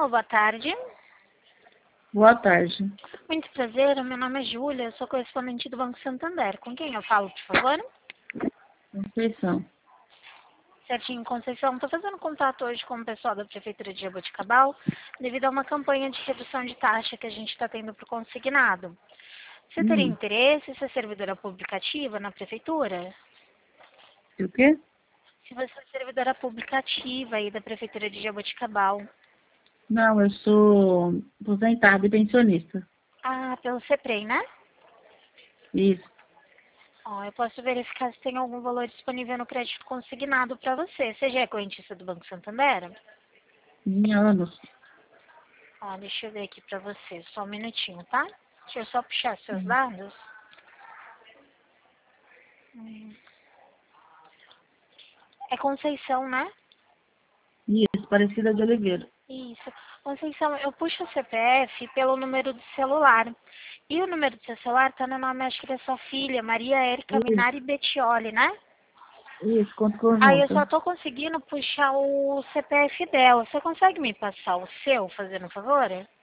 boa tarde. Boa tarde. Muito prazer, meu nome é Júlia, eu sou correspondente do Banco Santander. Com quem eu falo, por favor? Conceição. Certinho, Conceição. Estou fazendo contato hoje com o pessoal da Prefeitura de Jaboticabal devido a uma campanha de redução de taxa que a gente está tendo para o consignado. Você teria interesse em ser servidora pública ativa na Prefeitura? E o quê? Se você é servidora pública ativa aí da Prefeitura de Jaboticabal. Não, eu sou aposentada e pensionista. Ah, pelo CEPREM, né? Isso. Ó, eu posso verificar se tem algum valor disponível no crédito consignado para você. Você já é correntista do Banco Santander? Em anos. Ó, deixa eu ver aqui para você. Só um minutinho, tá? Deixa eu só puxar seus dados. É Conceição, né? Isso, Aparecida de Oliveira. Isso. Conceição, eu puxo o CPF pelo número do celular. E o número do seu celular tá no nome, acho que da sua filha, Maria Érica Minari Bettioli, né? Isso, conta Aí eu conjunta. só tô conseguindo puxar o CPF dela. Você consegue me passar o seu, fazendo um favor?